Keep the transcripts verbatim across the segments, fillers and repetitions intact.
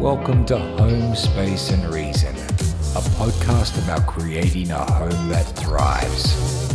Welcome to Home, Space and Reason, a podcast about creating a home that thrives.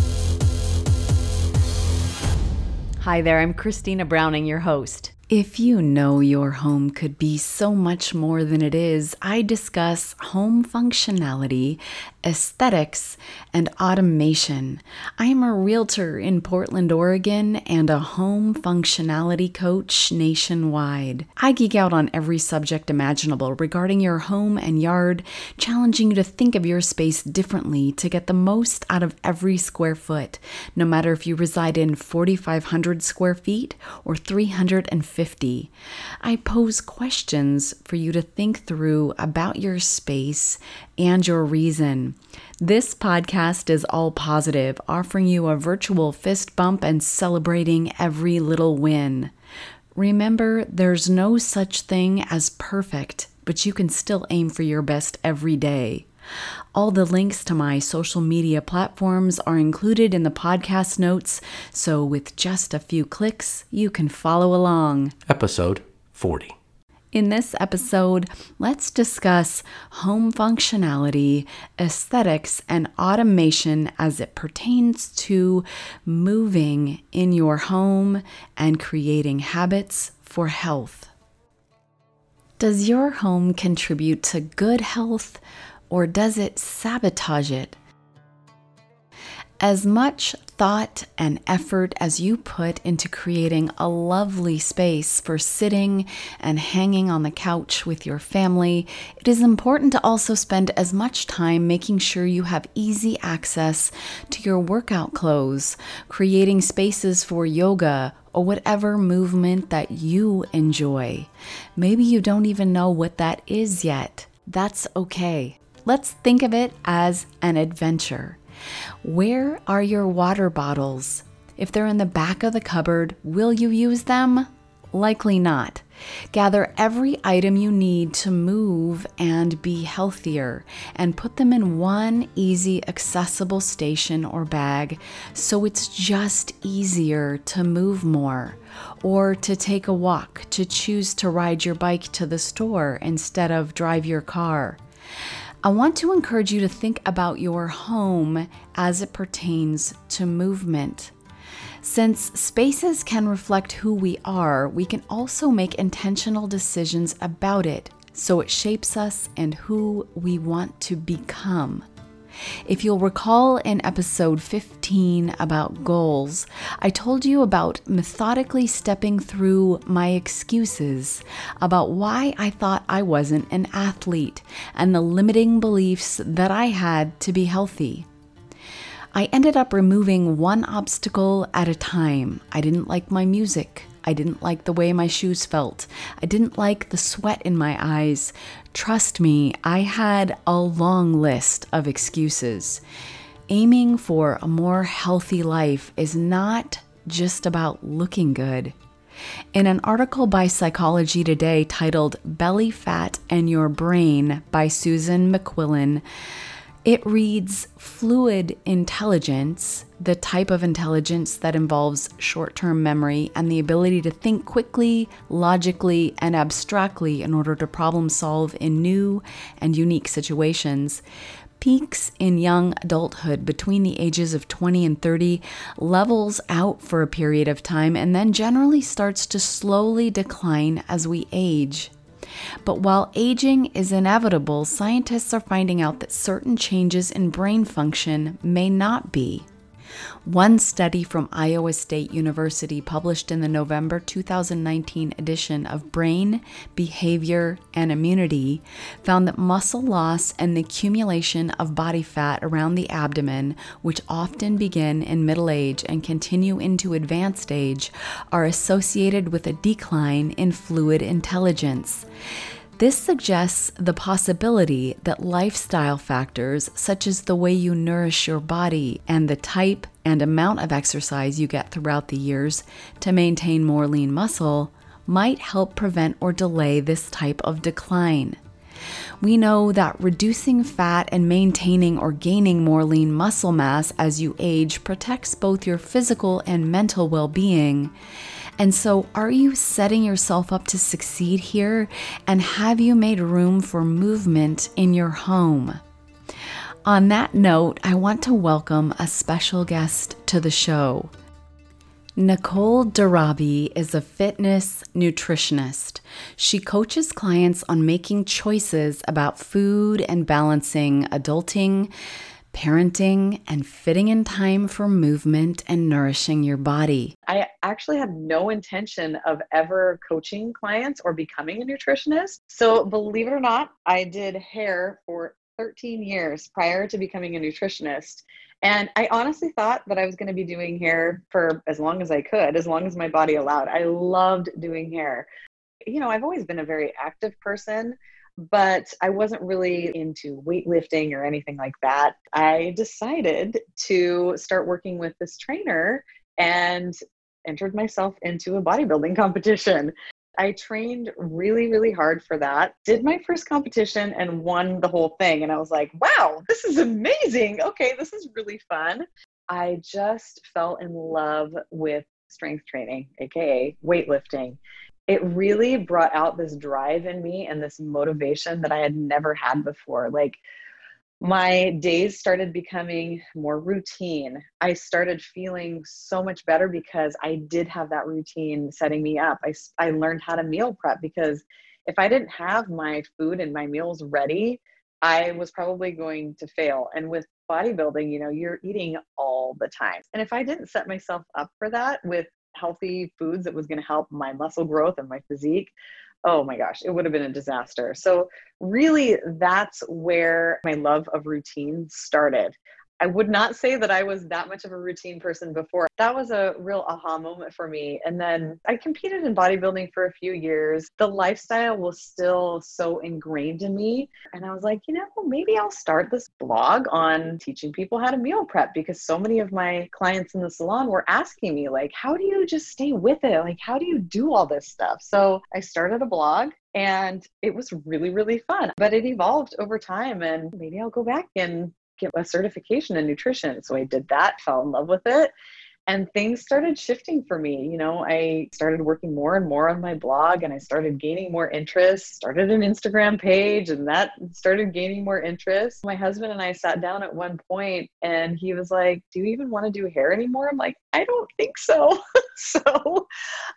Hi there, I'm Christina Browning, your host. If you know your home could be so much more than it is, I discuss home functionality, aesthetics, and automation. I am a realtor in Portland, Oregon, and a home functionality coach nationwide. I geek out on every subject imaginable regarding your home and yard, challenging you to think of your space differently to get the most out of every square foot, no matter if you reside in forty-five hundred square feet or three hundred fifty. I pose questions for you to think through about your space and your reason. This podcast is all positive, offering you a virtual fist bump and celebrating every little win. Remember, there's no such thing as perfect, but you can still aim for your best every day. All the links to my social media platforms are included in the podcast notes, so with just a few clicks, you can follow along. Episode forty. In this episode, let's discuss home functionality, aesthetics, and automation as it pertains to moving in your home and creating habits for health. Does your home contribute to good health, or does it sabotage it? As much thought and effort as you put into creating a lovely space for sitting and hanging on the couch with your family, it is important to also spend as much time making sure you have easy access to your workout clothes, creating spaces for yoga, or whatever movement that you enjoy. Maybe you don't even know what that is yet. That's okay. Let's think of it as an adventure. Where are your water bottles? If they're in the back of the cupboard, will you use them? Likely not. Gather every item you need to move and be healthier, and put them in one easy, accessible station or bag so it's just easier to move more, or to take a walk, to choose to ride your bike to the store instead of drive your car. I want to encourage you to think about your home as it pertains to movement. Since spaces can reflect who we are, we can also make intentional decisions about it so it shapes us and who we want to become. If you'll recall in episode fifteen about goals, I told you about methodically stepping through my excuses about why I thought I wasn't an athlete and the limiting beliefs that I had to be healthy. I ended up removing one obstacle at a time. I didn't like my music. I didn't like the way my shoes felt. I didn't like the sweat in my eyes. Trust me, I had a long list of excuses. Aiming for a more healthy life is not just about looking good. In an article by Psychology Today titled Belly Fat and Your Brain by Susan McQuillan, it reads, fluid intelligence, the type of intelligence that involves short-term memory and the ability to think quickly, logically, and abstractly in order to problem solve in new and unique situations, peaks in young adulthood between the ages of twenty and thirty, levels out for a period of time, and then generally starts to slowly decline as we age. But while aging is inevitable, scientists are finding out that certain changes in brain function may not be. One study from Iowa State University, published in the November two thousand nineteen edition of Brain, Behavior, and Immunity, found that muscle loss and the accumulation of body fat around the abdomen, which often begin in middle age and continue into advanced age, are associated with a decline in fluid intelligence. This suggests the possibility that lifestyle factors, such as the way you nourish your body and the type and amount of exercise you get throughout the years to maintain more lean muscle, might help prevent or delay this type of decline. We know that reducing fat and maintaining or gaining more lean muscle mass as you age protects both your physical and mental well-being. And so, are you setting yourself up to succeed here? And have you made room for movement in your home? On that note, I want to welcome a special guest to the show. Nicole Darabi is a fitness nutritionist. She coaches clients on making choices about food and balancing adulting, parenting, and fitting in time for movement and nourishing your body. I actually had no intention of ever coaching clients or becoming a nutritionist. So believe it or not, I did hair for thirteen years prior to becoming a nutritionist. And I honestly thought that I was going to be doing hair for as long as I could, as long as my body allowed. I loved doing hair. You know, I've always been a very active person, but I wasn't really into weightlifting or anything like that. I decided to start working with this trainer and entered myself into a bodybuilding competition. I trained really, really hard for that, did my first competition and won the whole thing. And I was like, wow, this is amazing. Okay, this is really fun. I just fell in love with strength training, A K A weightlifting. It really brought out this drive in me and this motivation that I had never had before. Like, my days started becoming more routine. I started feeling so much better because I did have that routine setting me up. I, I learned how to meal prep because if I didn't have my food and my meals ready, I was probably going to fail. And with bodybuilding, you know, you're eating all the time. And if I didn't set myself up for that with healthy foods that was going to help my muscle growth and my physique, oh my gosh, it would have been a disaster. So really, that's where my love of routine started. I would not say that I was that much of a routine person before. That was a real aha moment for me. And then I competed in bodybuilding for a few years. The lifestyle was still so ingrained in me. And I was like, you know, maybe I'll start this blog on teaching people how to meal prep, because so many of my clients in the salon were asking me, like, how do you just stay with it? Like, how do you do all this stuff? So I started a blog. And it was really, really fun, but it evolved over time, and maybe I'll go back and get a certification in nutrition. So I did that, fell in love with it, and things started shifting for me. You know, I started working more and more on my blog, and I started gaining more interest, started an Instagram page, and that started gaining more interest. My husband and I sat down at one point and he was like, do you even want to do hair anymore? I'm like, I don't think so. So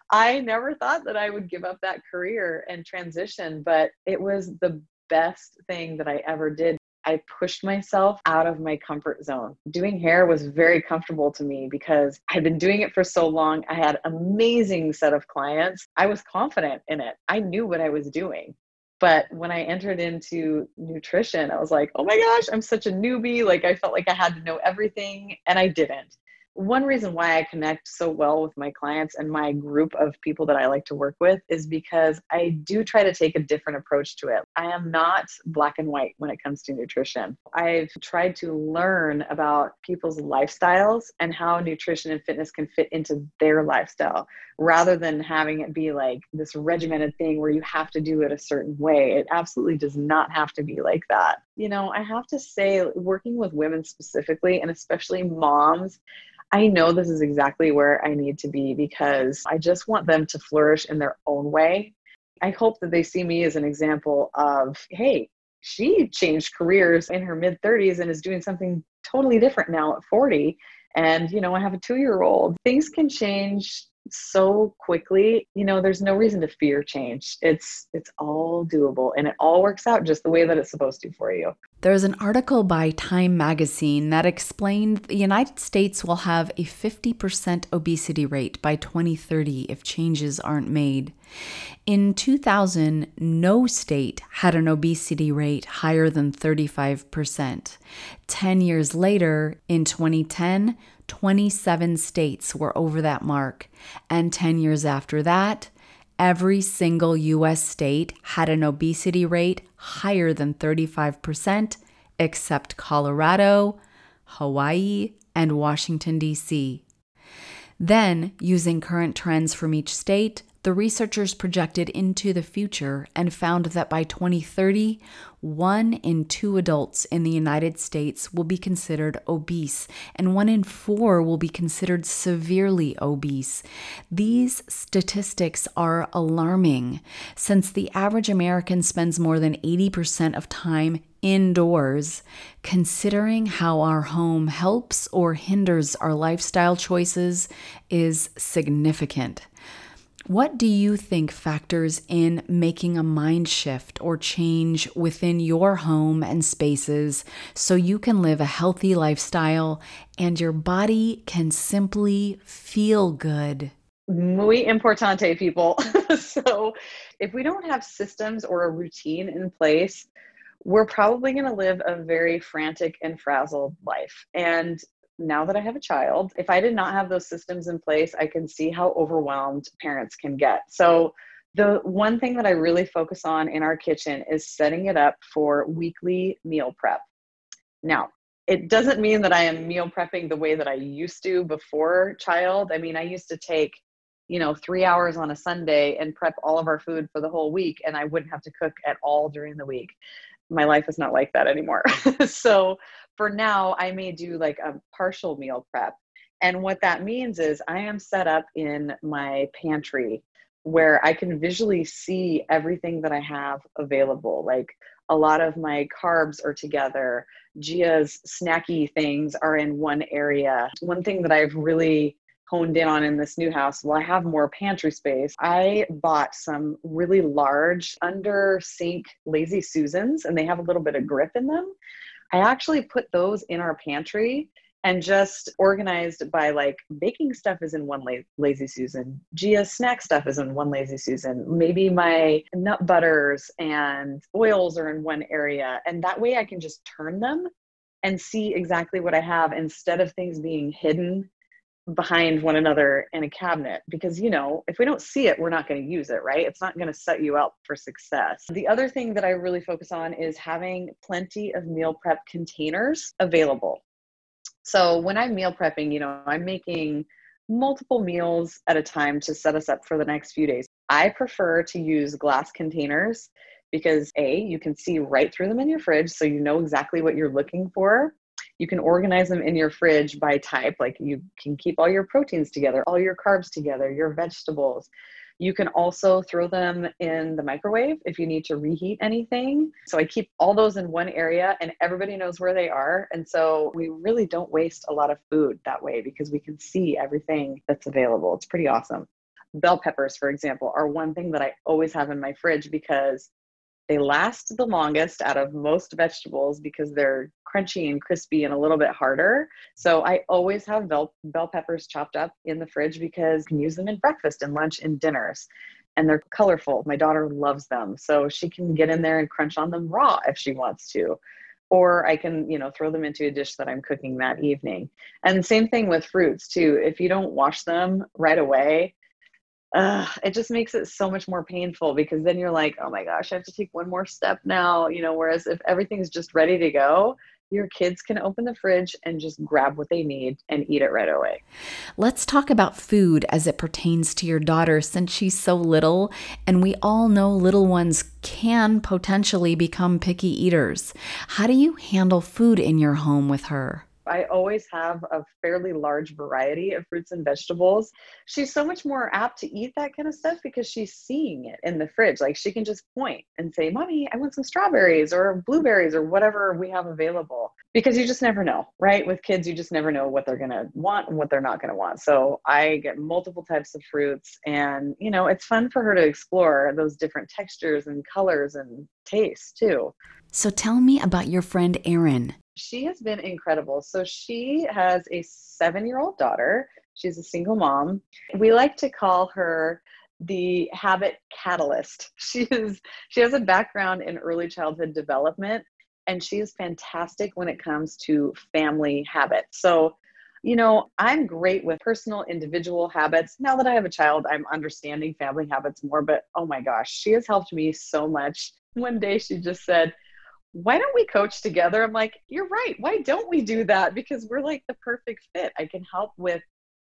I never thought that I would give up that career and transition, but it was the best thing that I ever did. I pushed myself out of my comfort zone. Doing hair was very comfortable to me because I'd been doing it for so long. I had an amazing set of clients. I was confident in it. I knew what I was doing. But when I entered into nutrition, I was like, oh my gosh, I'm such a newbie. Like, I felt like I had to know everything, and I didn't. One reason why I connect so well with my clients and my group of people that I like to work with is because I do try to take a different approach to it. I am not black and white when it comes to nutrition. I've tried to learn about people's lifestyles and how nutrition and fitness can fit into their lifestyle, rather than having it be like this regimented thing where you have to do it a certain way. It absolutely does not have to be like that. You know, I have to say, working with women specifically, and especially moms, I know this is exactly where I need to be, because I just want them to flourish in their own way. I hope that they see me as an example of, hey, she changed careers in her mid thirties and is doing something totally different now at forty. And, you know, I have a two-year-old. Things can change so quickly. You know, there's no reason to fear change. It's it's all doable, and it all works out just the way that it's supposed to for you. There's an article by Time magazine that explained the United States will have a fifty percent obesity rate by twenty thirty if changes aren't made. In two thousand, no state had an obesity rate higher than thirty-five percent. Ten years later, in twenty ten, twenty-seven states were over that mark. And ten years after that, every single U S state had an obesity rate higher than thirty-five percent, except Colorado, Hawaii, and Washington, D C. Then, using current trends from each state, the researchers projected into the future and found that by twenty thirty, one in two adults in the United States will be considered obese, and one in four will be considered severely obese. These statistics are alarming, since the average American spends more than eighty percent of time indoors. Considering how our home helps or hinders our lifestyle choices is significant. What do you think factors in making a mind shift or change within your home and spaces so you can live a healthy lifestyle and your body can simply feel good? Muy importante, people. So if we don't have systems or a routine in place, we're probably going to live a very frantic and frazzled life. And now that I have a child, if I did not have those systems in place, I can see how overwhelmed parents can get. So the one thing that I really focus on in our kitchen is setting it up for weekly meal prep. Now, it doesn't mean that I am meal prepping the way that I used to before child. I mean, I used to take, you know, three hours on a Sunday and prep all of our food for the whole week, and I wouldn't have to cook at all during the week. My life is not like that anymore. So for now, I may do like a partial meal prep. And what that means is I am set up in my pantry where I can visually see everything that I have available. Like a lot of my carbs are together. Gia's snacky things are in one area. One thing that I've really honed in on in this new house, well, I have more pantry space. I bought some really large under sink Lazy Susans, and they have a little bit of grip in them. I actually put those in our pantry and just organized by like baking stuff is in one la- Lazy Susan. Gia's snack stuff is in one Lazy Susan. Maybe my nut butters and oils are in one area. And that way I can just turn them and see exactly what I have instead of things being hidden behind one another in a cabinet. Because, you know, if we don't see it, we're not going to use it, right? It's not going to set you up for success. The other thing that I really focus on is having plenty of meal prep containers available. So when I'm meal prepping, you know, I'm making multiple meals at a time to set us up for the next few days. I prefer to use glass containers because A, you can see right through them in your fridge, so you know exactly what you're looking for. You can organize them in your fridge by type, like you can keep all your proteins together, all your carbs together, your vegetables. You can also throw them in the microwave if you need to reheat anything. So I keep all those in one area and everybody knows where they are. And so we really don't waste a lot of food that way because we can see everything that's available. It's pretty awesome. Bell peppers, for example, are one thing that I always have in my fridge because they last the longest out of most vegetables because they're crunchy and crispy and a little bit harder. So I always have bell, bell peppers chopped up in the fridge because you can use them in breakfast and lunch and dinners. And they're colorful. My daughter loves them. So she can get in there and crunch on them raw if she wants to. Or I can, you know, throw them into a dish that I'm cooking that evening. And same thing with fruits too. If you don't wash them right away, Uh, it just makes it so much more painful because then you're like, oh my gosh, I have to take one more step now, you know, whereas if everything's just ready to go, your kids can open the fridge and just grab what they need and eat it right away. Let's talk about food as it pertains to your daughter since she's so little, and we all know little ones can potentially become picky eaters. How do you handle food in your home with her? I always have a fairly large variety of fruits and vegetables. She's so much more apt to eat that kind of stuff because she's seeing it in the fridge. Like she can just point and say, Mommy, I want some strawberries or blueberries or whatever we have available. Because you just never know, right? With kids, you just never know what they're going to want and what they're not going to want. So I get multiple types of fruits and, you know, it's fun for her to explore those different textures and colors and tastes too. So tell me about your friend Erin. She has been incredible. So she has a seven-year-old daughter. She's a single mom. We like to call her the habit catalyst. She is, she has a background in early childhood development, and she is fantastic when it comes to family habits. So, you know, I'm great with personal individual habits. Now that I have a child, I'm understanding family habits more, but oh my gosh, she has helped me so much. One day she just said, why don't we coach together? I'm like, you're right. Why don't we do that? Because we're like the perfect fit. I can help with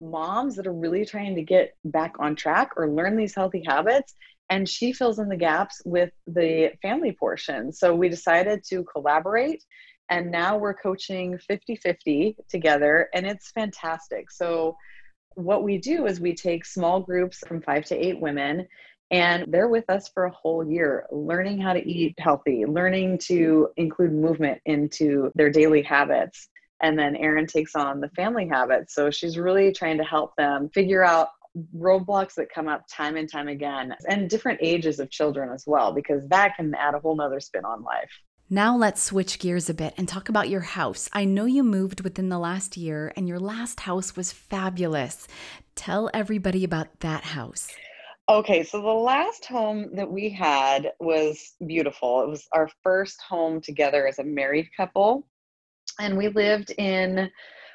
moms that are really trying to get back on track or learn these healthy habits. And she fills in the gaps with the family portion. So we decided to collaborate. And now we're coaching fifty-fifty together, and it's fantastic. So what we do is we take small groups from five to eight women, and they're with us for a whole year, learning how to eat healthy, learning to include movement into their daily habits. And then Erin takes on the family habits. So she's really trying to help them figure out roadblocks that come up time and time again, and different ages of children as well, because that can add a whole nother spin on life. Now let's switch gears a bit and talk about your house. I know you moved within the last year, and your last house was fabulous. Tell everybody about that house. Okay, so the last home that we had was beautiful. It was our first home together as a married couple. And we lived in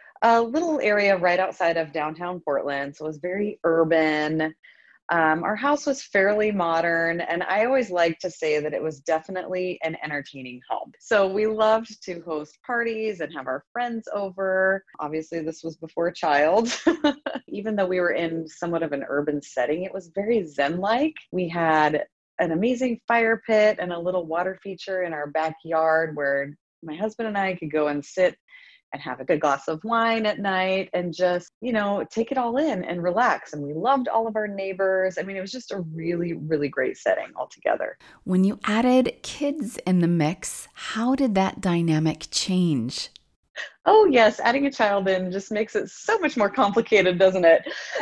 a little area right outside of downtown Portland. So it was very urban. Um, our house was fairly modern, and I always like to say that it was definitely an entertaining home. So we loved to host parties and have our friends over. Obviously, this was before child. Even though we were in somewhat of an urban setting, it was very zen-like. We had an amazing fire pit and a little water feature in our backyard where my husband and I could go and sit and have a good glass of wine at night and just, you know, take it all in and relax. And we loved all of our neighbors. I mean, it was just a really, really great setting altogether. When you added kids in the mix, how did that dynamic change? Oh, yes. Adding a child in just makes it so much more complicated, doesn't it?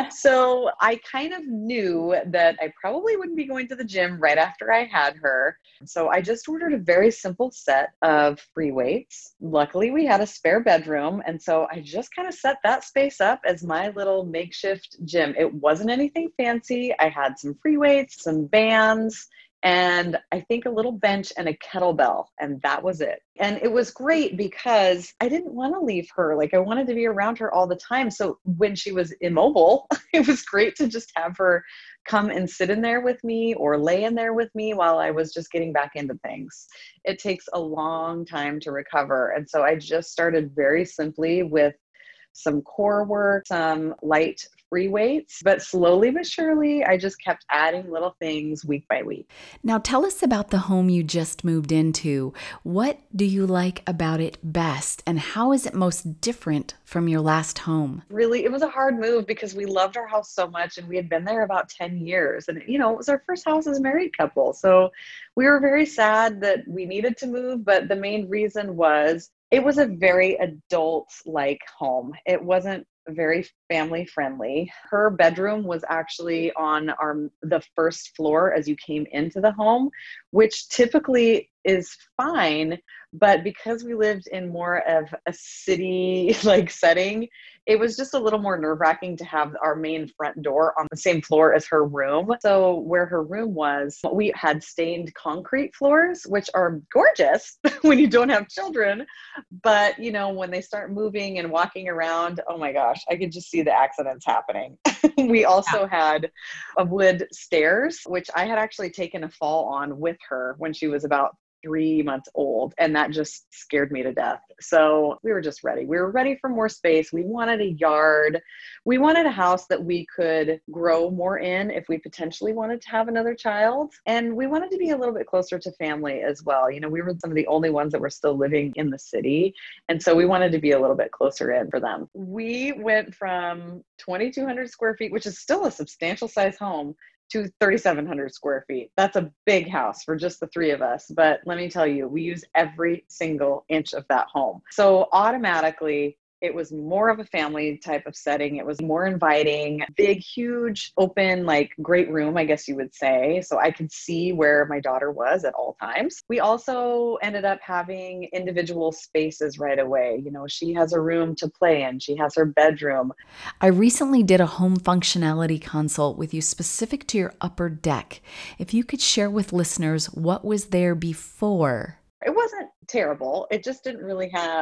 So I kind of knew that I probably wouldn't be going to the gym right after I had her. So I just ordered a very simple set of free weights. Luckily, we had a spare bedroom. And so I just kind of set that space up as my little makeshift gym. It wasn't anything fancy. I had some free weights, some bands, and I think a little bench and a kettlebell, and that was it. And it was great because I didn't want to leave her. Like, I wanted to be around her all the time. So when she was immobile, it was great to just have her come and sit in there with me or lay in there with me while I was just getting back into things. It takes a long time to recover. And so I just started very simply with some core work, some light free weights, but slowly but surely, I just kept adding little things week by week. Now tell us about the home you just moved into. What do you like about it best, and how is it most different from your last home? Really, it was a hard move because we loved our house so much, and we had been there about ten years. And, you know, it was our first house as a married couple. So we were very sad that we needed to move, but the main reason was it was a very adult-like home. It wasn't very family friendly. Her bedroom was actually on our the first floor as you came into the home, which typically is fine, but because we lived in more of a city like setting, it was just a little more nerve-wracking to have our main front door on the same floor as her room. So where her room was, we had stained concrete floors, which are gorgeous when you don't have children. But, you know, when they start moving and walking around, oh my gosh, I could just see the accidents happening. We also yeah. had a wood stairs, which I had actually taken a fall on with her when she was about three months old. And that just scared me to death. So we were just ready. We were ready for more space. We wanted a yard. We wanted a house that we could grow more in if we potentially wanted to have another child. And we wanted to be a little bit closer to family as well. You know, we were some of the only ones that were still living in the city. And so we wanted to be a little bit closer in for them. We went from twenty-two hundred square feet, which is still a substantial size home, to thirty-seven hundred square feet. That's a big house for just the three of us. But let me tell you, we use every single inch of that home. So automatically, it was more of a family type of setting. It was more inviting, big, huge, open, like great room, I guess you would say. So I could see where my daughter was at all times. We also ended up having individual spaces right away. You know, she has a room to play in. She has her bedroom. I recently did a home functionality consult with you specific to your upper deck. If you could share with listeners what was there before. It wasn't terrible. It just didn't really have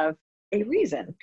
a reason.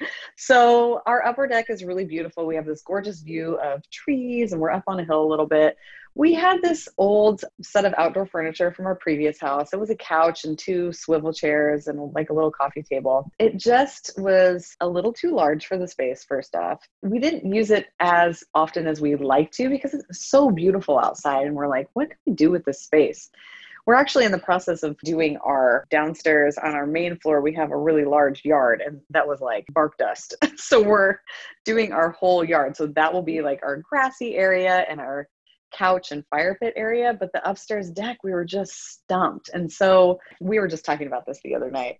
So our upper deck is really beautiful. We have this gorgeous view of trees and we're up on a hill a little bit. We had this old set of outdoor furniture from our previous house. It was a couch and two swivel chairs and like a little coffee table. It just was a little too large for the space, first off. We didn't use it as often as we'd like to because it's so beautiful outside. And we're like, what can we do with this space? We're actually in the process of doing our downstairs on our main floor. We have a really large yard and that was like bark dust. So we're doing our whole yard. So that will be like our grassy area and our couch and fire pit area. But the upstairs deck, we were just stumped. And so we were just talking about this the other night.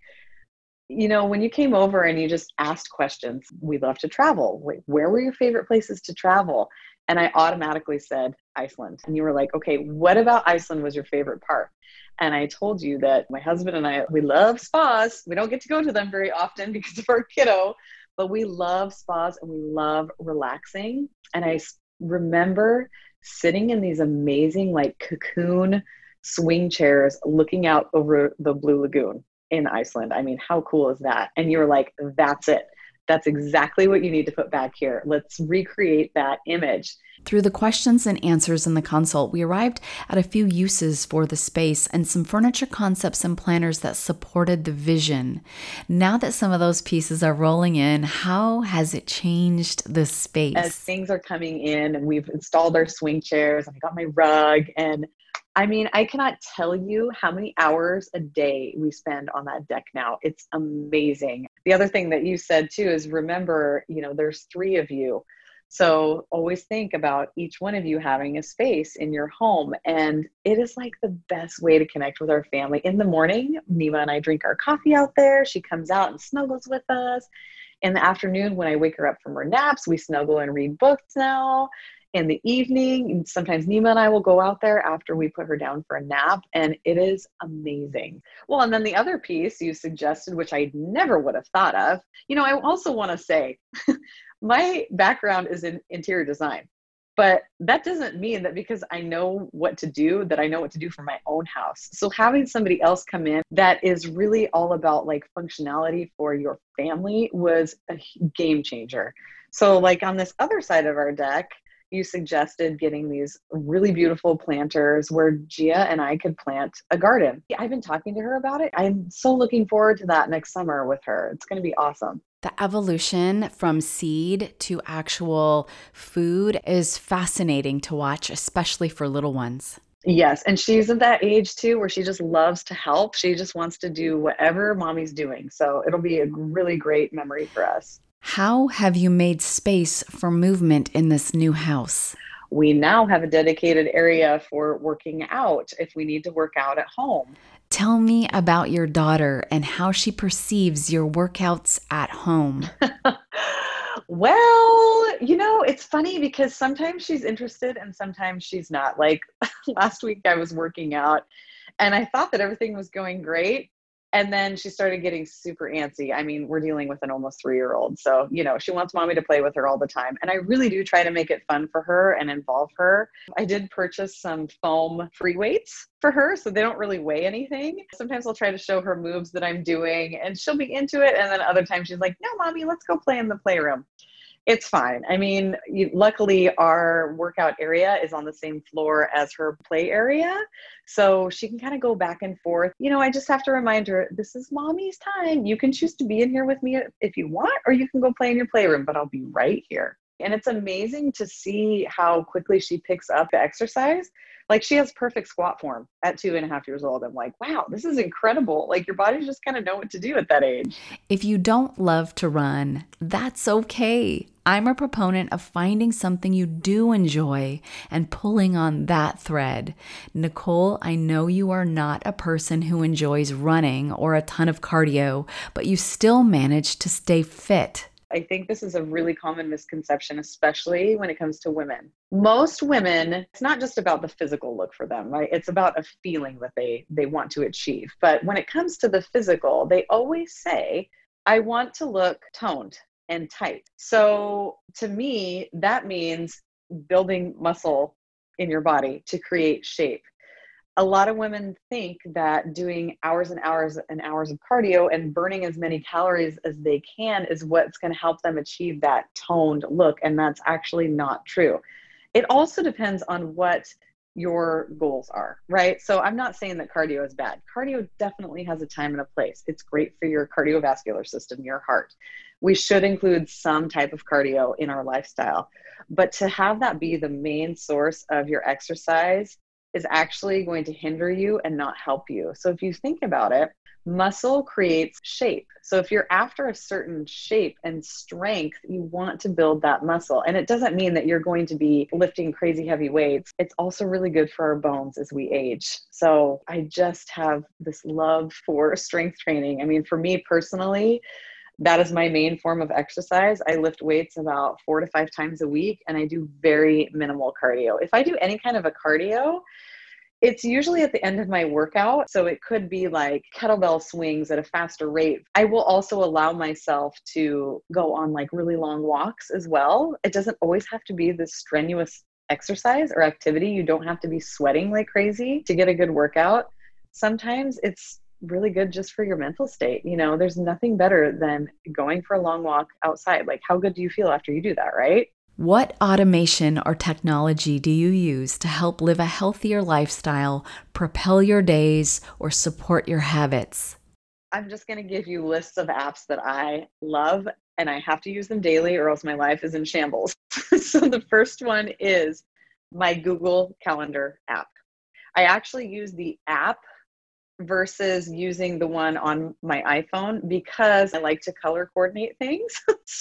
You know, when you came over and you just asked questions, we love to travel. Where were your favorite places to travel? And I automatically said Iceland. And you were like, okay, what about Iceland was your favorite part? And I told you that my husband and I, we love spas. We don't get to go to them very often because of our kiddo, but we love spas and we love relaxing. And I remember sitting in these amazing like cocoon swing chairs looking out over the Blue Lagoon in Iceland. I mean, how cool is that? And you were like, that's it. That's exactly what you need to put back here. Let's recreate that image. Through the questions and answers in the consult, we arrived at a few uses for the space and some furniture concepts and planners that supported the vision. Now that some of those pieces are rolling in, how has it changed the space? As things are coming in and we've installed our swing chairs and I got my rug, and I mean, I cannot tell you how many hours a day we spend on that deck now. It's amazing. The other thing that you said too is remember, you know, there's three of you. So always think about each one of you having a space in your home. And it is like the best way to connect with our family. In the morning, Nima and I drink our coffee out there. She comes out and snuggles with us. In the afternoon, when I wake her up from her naps, we snuggle and read books now. In the evening, sometimes Nima and I will go out there after we put her down for a nap, and it is amazing. Well, and then the other piece you suggested, which I never would have thought of, you know, I also want to say my background is in interior design, but that doesn't mean that because I know what to do, that I know what to do for my own house. So having somebody else come in that is really all about like functionality for your family was a game changer. So like on this other side of our deck, you suggested getting these really beautiful planters where Gia and I could plant a garden. I've been talking to her about it. I'm so looking forward to that next summer with her. It's going to be awesome. The evolution from seed to actual food is fascinating to watch, especially for little ones. Yes. And she's at that age too, where she just loves to help. She just wants to do whatever mommy's doing. So it'll be a really great memory for us. How have you made space for movement in this new house? We now have a dedicated area for working out if we need to work out at home. Tell me about your daughter and how she perceives your workouts at home. Well, you know, it's funny because sometimes she's interested and sometimes she's not. Like last week I was working out and I thought that everything was going great. And then she started getting super antsy. I mean, we're dealing with an almost three-year-old. So, you know, she wants mommy to play with her all the time. And I really do try to make it fun for her and involve her. I did purchase some foam free weights for her, so they don't really weigh anything. Sometimes I'll try to show her moves that I'm doing and she'll be into it. And then other times she's like, no, mommy, let's go play in the playroom. It's fine. I mean, you, luckily our workout area is on the same floor as her play area. So she can kind of go back and forth. You know, I just have to remind her, this is mommy's time. You can choose to be in here with me if you want, or you can go play in your playroom, but I'll be right here. And it's amazing to see how quickly she picks up the exercise. Like she has perfect squat form at two and a half years old. I'm like, wow, this is incredible. Like your body just kind of know what to do at that age. If you don't love to run, that's okay. I'm a proponent of finding something you do enjoy and pulling on that thread. Nicole, I know you are not a person who enjoys running or a ton of cardio, but you still manage to stay fit. I think this is a really common misconception, especially when it comes to women. Most women, it's not just about the physical look for them, right? It's about a feeling that they, they want to achieve. But when it comes to the physical, they always say, I want to look toned and tight. So to me, that means building muscle in your body to create shape. A lot of women think that doing hours and hours and hours of cardio and burning as many calories as they can is what's going to help them achieve that toned look. And that's actually not true. It also depends on what your goals are, right? So I'm not saying that cardio is bad. Cardio definitely has a time and a place. It's great for your cardiovascular system, your heart. We should include some type of cardio in our lifestyle, but to have that be the main source of your exercise is actually going to hinder you and not help you. So if you think about it, muscle creates shape. So if you're after a certain shape and strength, you want to build that muscle. And it doesn't mean that you're going to be lifting crazy heavy weights. It's also really good for our bones as we age. So I just have this love for strength training. I mean, for me personally, that is my main form of exercise. I lift weights about four to five times a week, and I do very minimal cardio. If I do any kind of a cardio, it's usually at the end of my workout. So it could be like kettlebell swings at a faster rate. I will also allow myself to go on like really long walks as well. It doesn't always have to be this strenuous exercise or activity. You don't have to be sweating like crazy to get a good workout. Sometimes it's really good just for your mental state. You know, there's nothing better than going for a long walk outside. Like, how good do you feel after you do that, right? What automation or technology do you use to help live a healthier lifestyle, propel your days, or support your habits? I'm just going to give you lists of apps that I love, and I have to use them daily or else my life is in shambles. So the first one is my Google Calendar app. I actually use the app versus using the one on my iPhone because I like to color coordinate things.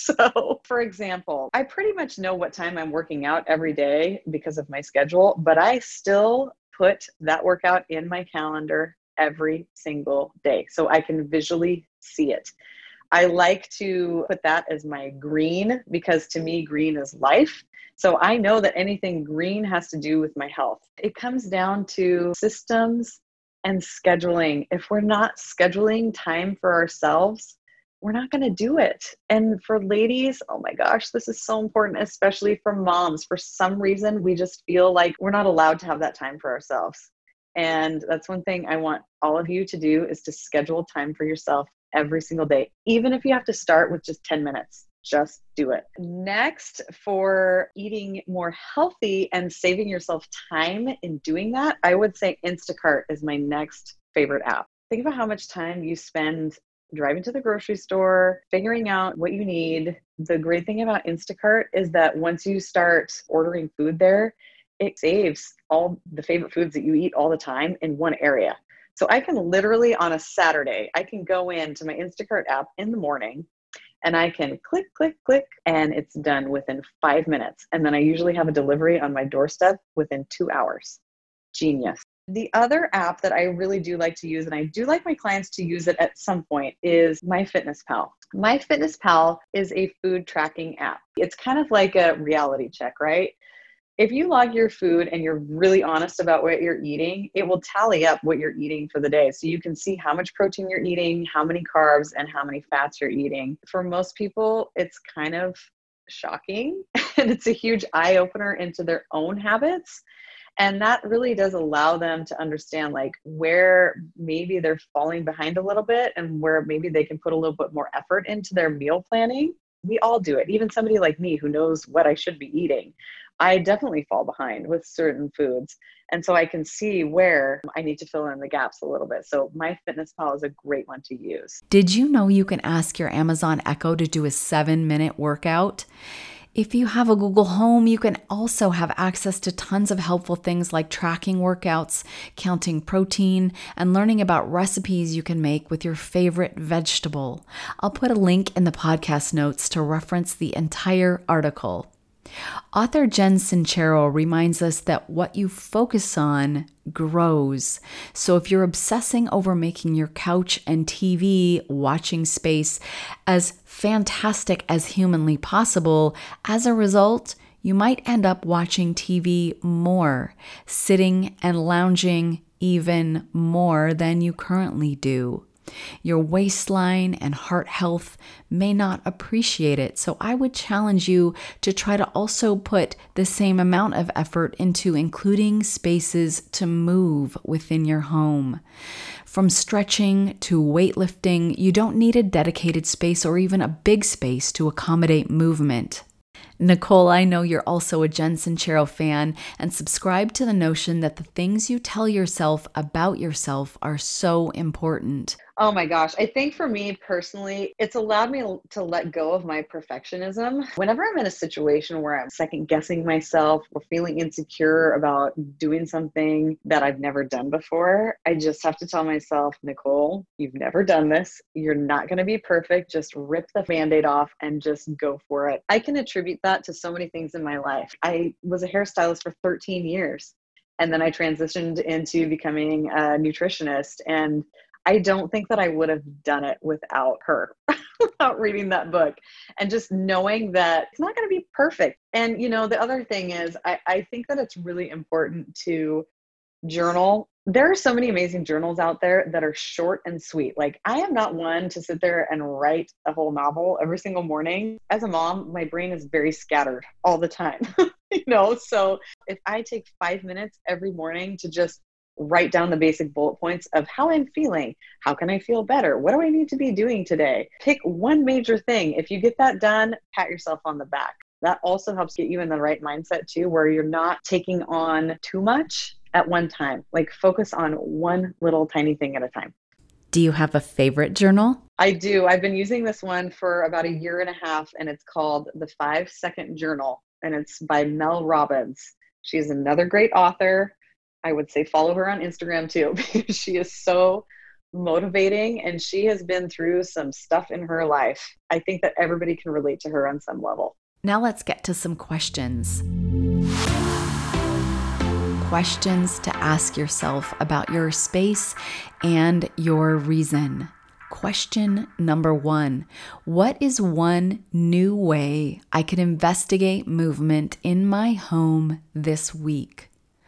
So for example, I pretty much know what time I'm working out every day because of my schedule, but I still put that workout in my calendar every single day so I can visually see it. I like to put that as my green because to me, green is life. So I know that anything green has to do with my health. It comes down to systems and scheduling. If we're not scheduling time for ourselves, we're not going to do it. And for ladies, oh my gosh, this is so important, especially for moms. For some reason, we just feel like we're not allowed to have that time for ourselves. And that's one thing I want all of you to do is to schedule time for yourself every single day. Even if you have to start with just ten minutes, just do it. Next, for eating more healthy and saving yourself time in doing that, I would say Instacart is my next favorite app. Think about how much time you spend driving to the grocery store, figuring out what you need. The great thing about Instacart is that once you start ordering food there, it saves all the favorite foods that you eat all the time in one area. So I can literally on a Saturday, I can go into my Instacart app in the morning and I can click, click, click, and it's done within five minutes. And then I usually have a delivery on my doorstep within two hours. Genius. The other app that I really do like to use, and I do like my clients to use it at some point, is MyFitnessPal. MyFitnessPal is a food tracking app. It's kind of like a reality check, right? If you log your food and you're really honest about what you're eating, it will tally up what you're eating for the day. So you can see how much protein you're eating, how many carbs, and how many fats you're eating. For most people, it's kind of shocking and it's a huge eye opener into their own habits. And that really does allow them to understand like where maybe they're falling behind a little bit and where maybe they can put a little bit more effort into their meal planning. We all do it. Even somebody like me who knows what I should be eating. I definitely fall behind with certain foods. And so I can see where I need to fill in the gaps a little bit. So MyFitnessPal is a great one to use. Did you know you can ask your Amazon Echo to do a seven minute workout? If you have a Google Home, you can also have access to tons of helpful things like tracking workouts, counting protein, and learning about recipes you can make with your favorite vegetable. I'll put a link in the podcast notes to reference the entire article. Author Jen Sincero reminds us that what you focus on grows. So if you're obsessing over making your couch and T V watching space as fantastic as humanly possible, as a result, you might end up watching T V more, sitting and lounging even more than you currently do. Your waistline and heart health may not appreciate it, so I would challenge you to try to also put the same amount of effort into including spaces to move within your home. From stretching to weightlifting, you don't need a dedicated space or even a big space to accommodate movement. Nicole, I know you're also a Jen Sincero fan and subscribe to the notion that the things you tell yourself about yourself are so important. Oh my gosh. I think for me personally, it's allowed me to let go of my perfectionism. Whenever I'm in a situation where I'm second guessing myself or feeling insecure about doing something that I've never done before, I just have to tell myself, Nicole, you've never done this. You're not going to be perfect. Just rip the Band-Aid off and just go for it. I can attribute that to so many things in my life. I was a hairstylist for thirteen years, and then I transitioned into becoming a nutritionist, and I don't think that I would have done it without her, without reading that book and just knowing that it's not going to be perfect. And, you know, the other thing is I, I think that it's really important to journal. There are so many amazing journals out there that are short and sweet. Like, I am not one to sit there and write a whole novel every single morning. As a mom, my brain is very scattered all the time, you know? So if I take five minutes every morning to just write down the basic bullet points of how I'm feeling. How can I feel better? What do I need to be doing today? Pick one major thing. If you get that done, pat yourself on the back. That also helps get you in the right mindset too, where you're not taking on too much at one time. Like, focus on one little tiny thing at a time. Do you have a favorite journal? I do. I've been using this one for about a year and a half, and it's called the Five Second Journal, and it's by Mel Robbins. She's another great author. I would say follow her on Instagram too, because she is so motivating and she has been through some stuff in her life. I think that everybody can relate to her on some level. Now let's get to some questions. Questions to ask yourself about your space and your reason. Question number one, what is one new way I could investigate movement in my home this week?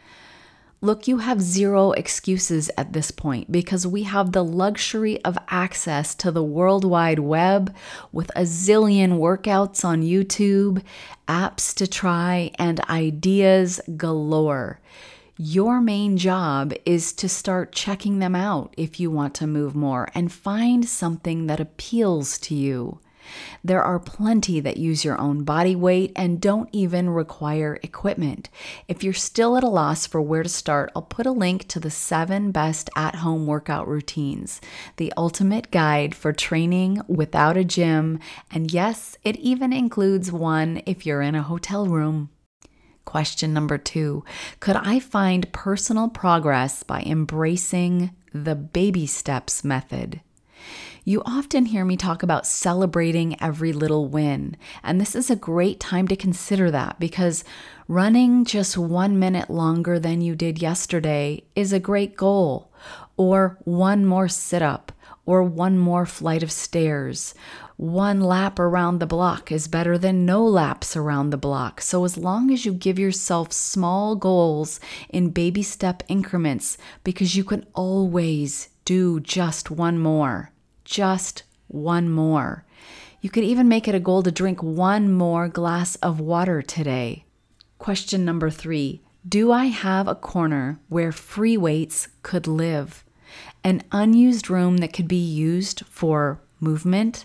Look, you have zero excuses at this point because we have the luxury of access to the World Wide Web with a zillion workouts on YouTube, apps to try, and ideas galore. Your main job is to start checking them out if you want to move more and find something that appeals to you. There are plenty that use your own body weight and don't even require equipment. If you're still at a loss for where to start, I'll put a link to the seven best at-home workout routines, the ultimate guide for training without a gym, and yes, it even includes one if you're in a hotel room. Question number two, could I find personal progress by embracing the baby steps method? You often hear me talk about celebrating every little win, and this is a great time to consider that because running just one minute longer than you did yesterday is a great goal, or one more sit-up, or one more flight of stairs. One lap around the block is better than no laps around the block. So as long as you give yourself small goals in baby step increments, because you can always do just one more. Just one more. You could even make it a goal to drink one more glass of water today. Question number three, do I have a corner where free weights could live? An unused room that could be used for movement?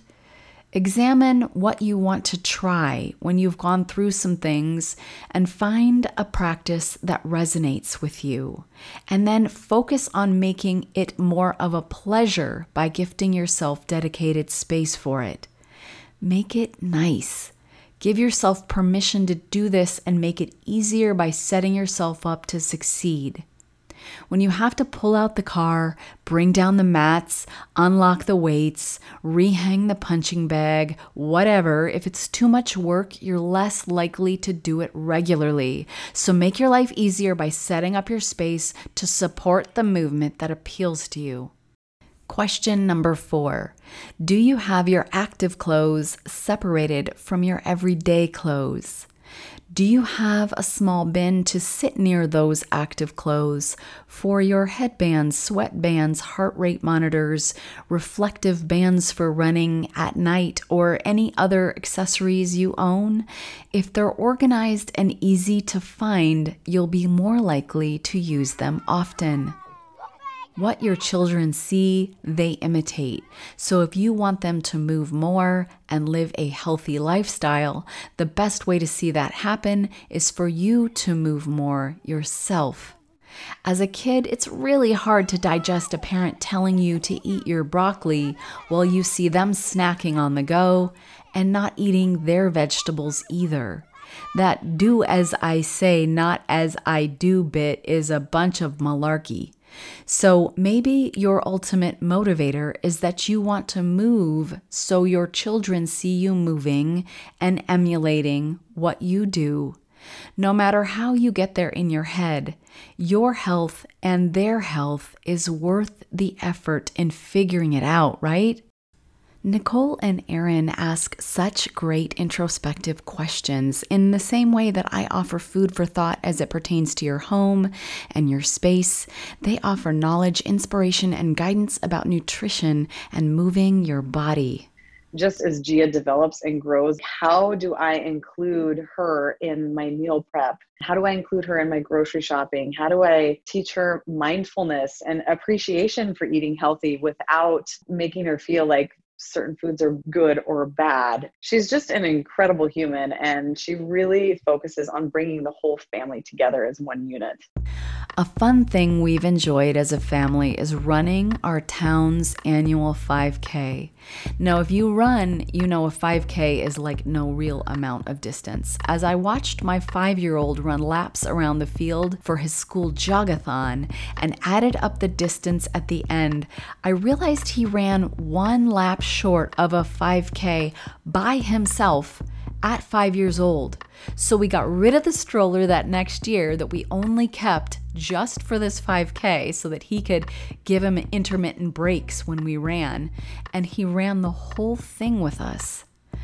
Examine what you want to try when you've gone through some things and find a practice that resonates with you. And then focus on making it more of a pleasure by gifting yourself dedicated space for it. Make it nice. Give yourself permission to do this and make it easier by setting yourself up to succeed. When you have to pull out the car, bring down the mats, unlock the weights, rehang the punching bag, whatever, if it's too much work, you're less likely to do it regularly. So make your life easier by setting up your space to support the movement that appeals to you. Question number four, do you have your active clothes separated from your everyday clothes? Do you have a small bin to sit near those active clothes for your headbands, sweatbands, heart rate monitors, reflective bands for running at night, or any other accessories you own? If they're organized and easy to find, you'll be more likely to use them often. What your children see, they imitate. So if you want them to move more and live a healthy lifestyle, the best way to see that happen is for you to move more yourself. As a kid, it's really hard to digest a parent telling you to eat your broccoli while you see them snacking on the go and not eating their vegetables either. That do as I say, not as I do bit is a bunch of malarkey. So maybe your ultimate motivator is that you want to move so your children see you moving and emulating what you do. No matter how you get there in your head, your health and their health is worth the effort in figuring it out, right? Nicole and Erin ask such great introspective questions in the same way that I offer food for thought as it pertains to your home and your space. They offer knowledge, inspiration, and guidance about nutrition and moving your body. Just as Gia develops and grows, how do I include her in my meal prep? How do I include her in my grocery shopping? How do I teach her mindfulness and appreciation for eating healthy without making her feel like certain foods are good or bad? She's just an incredible human, and she really focuses on bringing the whole family together as one unit. A fun thing we've enjoyed as a family is running our town's annual five K. Now, if you run, you know a five K is like no real amount of distance. As I watched my five-year-old run laps around the field for his school jogathon and added up the distance at the end, I realized he ran one lap short of a five K by himself at five years old. So we got rid of the stroller that next year that we only kept just for this five K so that he could give him intermittent breaks when we ran, and he ran the whole thing with us.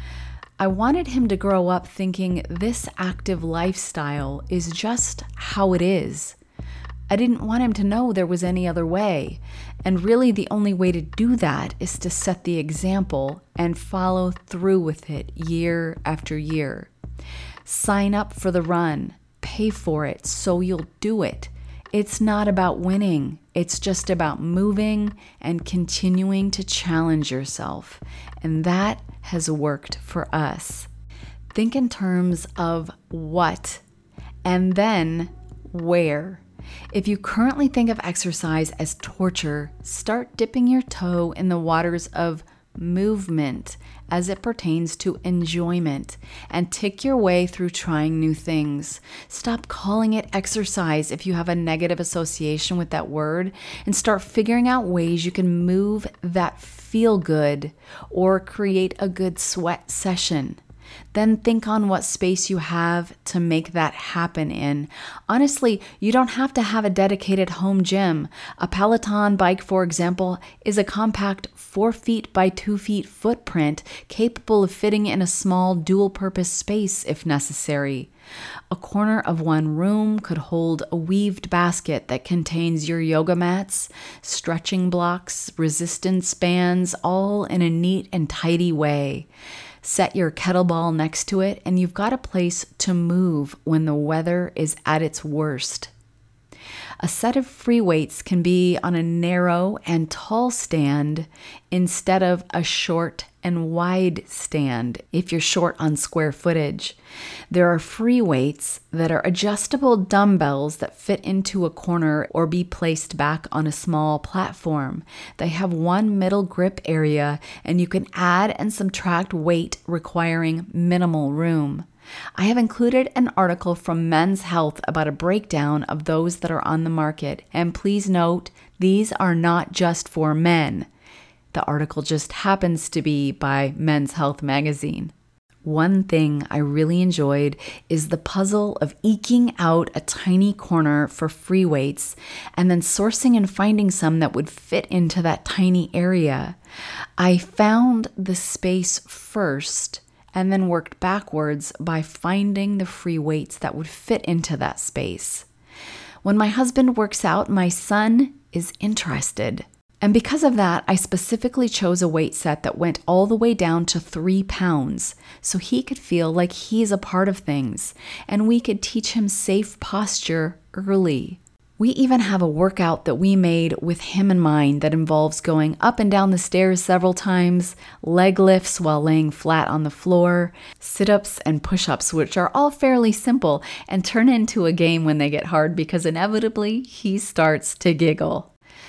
I wanted him to grow up thinking this active lifestyle is just how it is. I didn't want him to know there was any other way. And really the only way to do that is to set the example and follow through with it year after year. Sign up for the run, pay for it so you'll do it. It's not about winning. It's just about moving and continuing to challenge yourself. And that has worked for us. Think in terms of what and then where. If you currently think of exercise as torture, start dipping your toe in the waters of movement as it pertains to enjoyment, and tick your way through trying new things. Stop calling it exercise if you have a negative association with that word, and start figuring out ways you can move that feel good or create a good sweat session. Then think on what space you have to make that happen in. Honestly, you don't have to have a dedicated home gym. A Peloton bike, for example, is a compact four feet by two feet footprint capable of fitting in a small dual-purpose space if necessary. A corner of one room could hold a weaved basket that contains your yoga mats, stretching blocks, resistance bands, all in a neat and tidy way. Set your kettlebell next to it, and you've got a place to move when the weather is at its worst. A set of free weights can be on a narrow and tall stand instead of a short and wide stand if you're short on square footage. There are free weights that are adjustable dumbbells that fit into a corner or be placed back on a small platform. They have one middle grip area, and you can add and subtract weight requiring minimal room. I have included an article from Men's Health about a breakdown of those that are on the market, and please note, these are not just for men. The article just happens to be by Men's Health magazine. One thing I really enjoyed is the puzzle of eking out a tiny corner for free weights and then sourcing and finding some that would fit into that tiny area. I found the space first and then worked backwards by finding the free weights that would fit into that space. When my husband works out, my son is interested. And because of that, I specifically chose a weight set that went all the way down to three pounds so he could feel like he's a part of things and we could teach him safe posture early. We even have a workout that we made with him in mind that involves going up and down the stairs several times, leg lifts while laying flat on the floor, sit-ups and push-ups, which are all fairly simple and turn into a game when they get hard because inevitably he starts to giggle.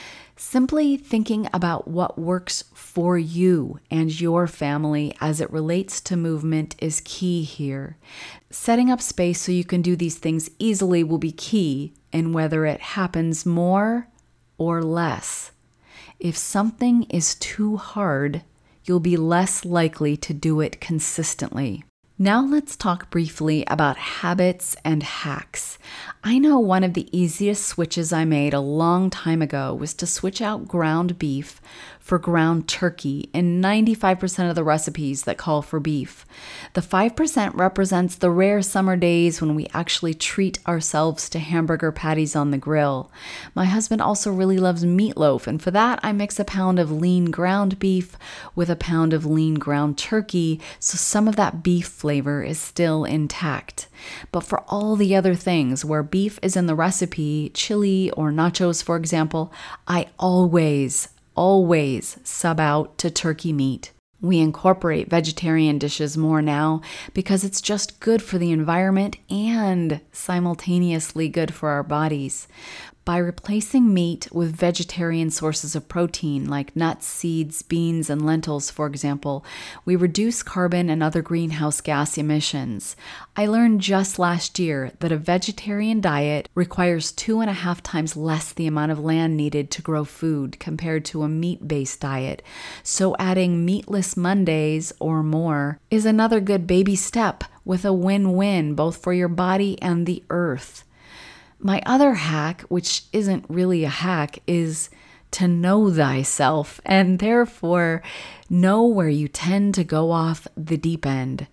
Simply thinking about what works for you and your family as it relates to movement is key here. Setting up space so you can do these things easily will be key in whether it happens more or less. If something is too hard, you'll be less likely to do it consistently. Now let's talk briefly about habits and hacks. I know one of the easiest switches I made a long time ago was to switch out ground beef for ground turkey in ninety-five percent of the recipes that call for beef. The five percent represents the rare summer days when we actually treat ourselves to hamburger patties on the grill. My husband also really loves meatloaf, and for that I mix a pound of lean ground beef with a pound of lean ground turkey, so some of that beef flavor is still intact. But for all the other things where beef is in the recipe, chili or nachos for example, I always Always sub out to turkey meat. We incorporate vegetarian dishes more now because it's just good for the environment and simultaneously good for our bodies. By replacing meat with vegetarian sources of protein like nuts, seeds, beans, and lentils, for example, we reduce carbon and other greenhouse gas emissions. I learned just last year that a vegetarian diet requires two and a half times less the amount of land needed to grow food compared to a meat-based diet. So adding meatless Mondays or more is another good baby step with a win-win both for your body and the earth. My other hack, which isn't really a hack, is to know thyself and therefore know where you tend to go off the deep end.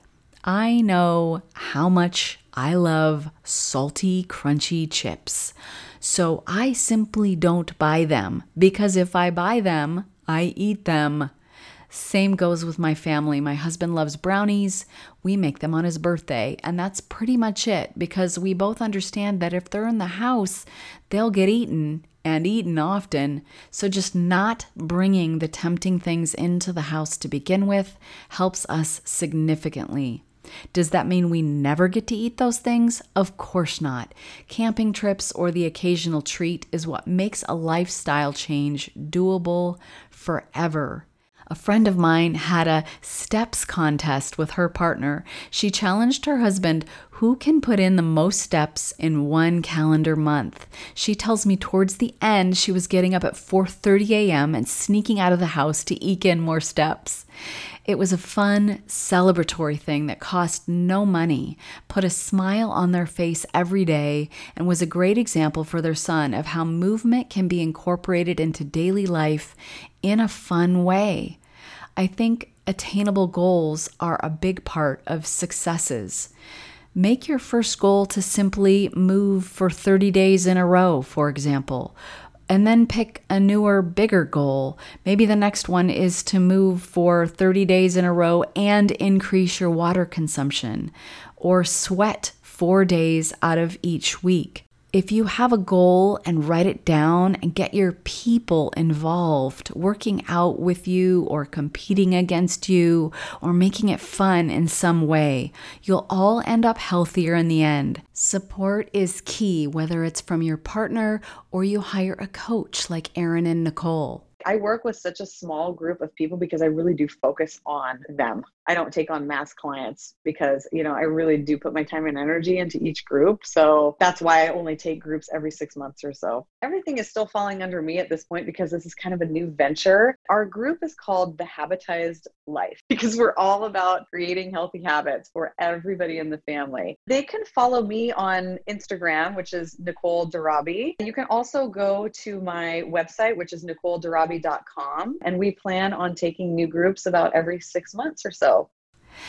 I know how much I love salty, crunchy chips, so I simply don't buy them because if I buy them, I eat them. Same goes with my family. My husband loves brownies. We make them on his birthday, and that's pretty much it because we both understand that if they're in the house, they'll get eaten and eaten often. So just not bringing the tempting things into the house to begin with helps us significantly. Does that mean we never get to eat those things? Of course not. Camping trips or the occasional treat is what makes a lifestyle change doable forever. A friend of mine had a steps contest with her partner. She challenged her husband who can put in the most steps in one calendar month. She tells me towards the end she was getting up at four thirty a.m. and sneaking out of the house to eke in more steps. It was a fun, celebratory thing that cost no money, put a smile on their face every day, and was a great example for their son of how movement can be incorporated into daily life in a fun way. I think attainable goals are a big part of successes. Make your first goal to simply move for thirty days in a row, for example, and then pick a newer, bigger goal. Maybe the next one is to move for thirty days in a row and increase your water consumption, or sweat four days out of each week. If you have a goal and write it down and get your people involved, working out with you or competing against you or making it fun in some way, you'll all end up healthier in the end. Support is key, whether it's from your partner or you hire a coach like Erin and Nicole. I work with such a small group of people because I really do focus on them. I don't take on mass clients because, you know, I really do put my time and energy into each group. So that's why I only take groups every six months or so. Everything is still falling under me at this point because this is kind of a new venture. Our group is called The Habitized Life because we're all about creating healthy habits for everybody in the family. They can follow me on Instagram, which is Nicole Darabi. You can also go to my website, which is nicole darabi dot com, and we plan on taking new groups about every six months or so.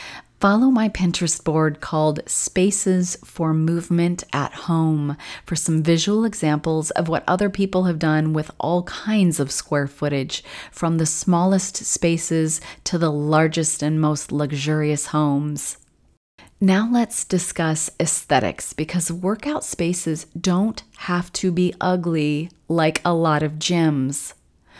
Follow my Pinterest board called Spaces for Movement at Home for some visual examples of what other people have done with all kinds of square footage, from the smallest spaces to the largest and most luxurious homes. Now let's discuss aesthetics, because workout spaces don't have to be ugly like a lot of gyms.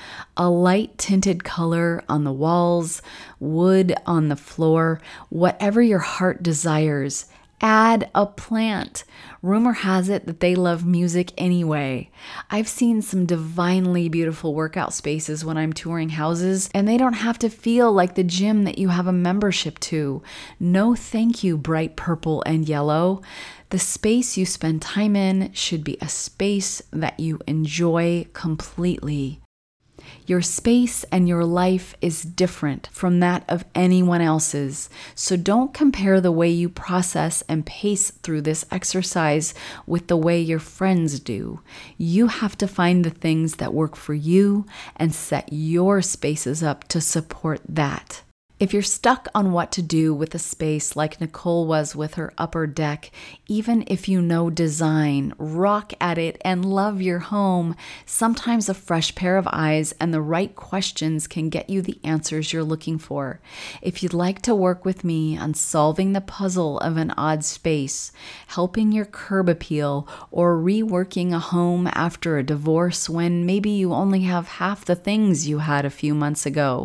A light tinted color on the walls, wood on the floor, whatever your heart desires. Add a plant. Rumor has it that they love music anyway. I've seen some divinely beautiful workout spaces when I'm touring houses, and they don't have to feel like the gym that you have a membership to. No thank you, bright purple and yellow. The space you spend time in should be a space that you enjoy completely. Your space and your life is different from that of anyone else's, so don't compare the way you process and pace through this exercise with the way your friends do. You have to find the things that work for you and set your spaces up to support that. If you're stuck on what to do with a space like Nicole was with her upper deck, even if you know design, rock at it and love your home, sometimes a fresh pair of eyes and the right questions can get you the answers you're looking for. If you'd like to work with me on solving the puzzle of an odd space, helping your curb appeal, or reworking a home after a divorce when maybe you only have half the things you had a few months ago,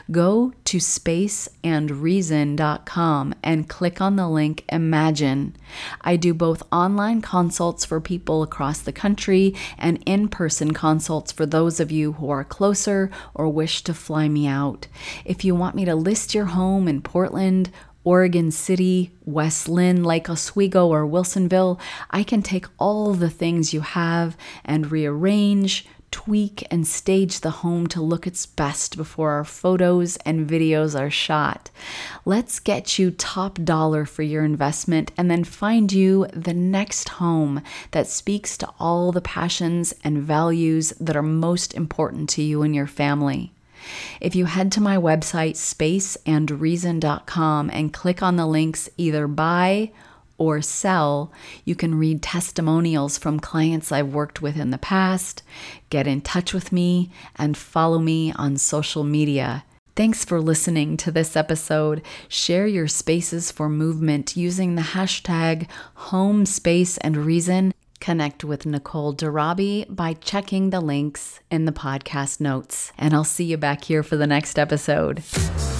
go to space and reason dot com and click on the link Imagine. I do both online consults for people across the country and in-person consults for those of you who are closer or wish to fly me out. If you want me to list your home in Portland, Oregon City, West Linn, Lake Oswego, or Wilsonville, I can take all the things you have and rearrange, tweak, and stage the home to look its best before our photos and videos are shot. Let's get you top dollar for your investment and then find you the next home that speaks to all the passions and values that are most important to you and your family. If you head to my website, space and reason dot com, and click on the links either buy or sell, you can read testimonials from clients I've worked with in the past, get in touch with me, and follow me on social media. Thanks for listening to this episode. Share your spaces for movement using the hashtag HomeSpaceAndReason. Connect with Nicole Darabi by checking the links in the podcast notes. And I'll see you back here for the next episode.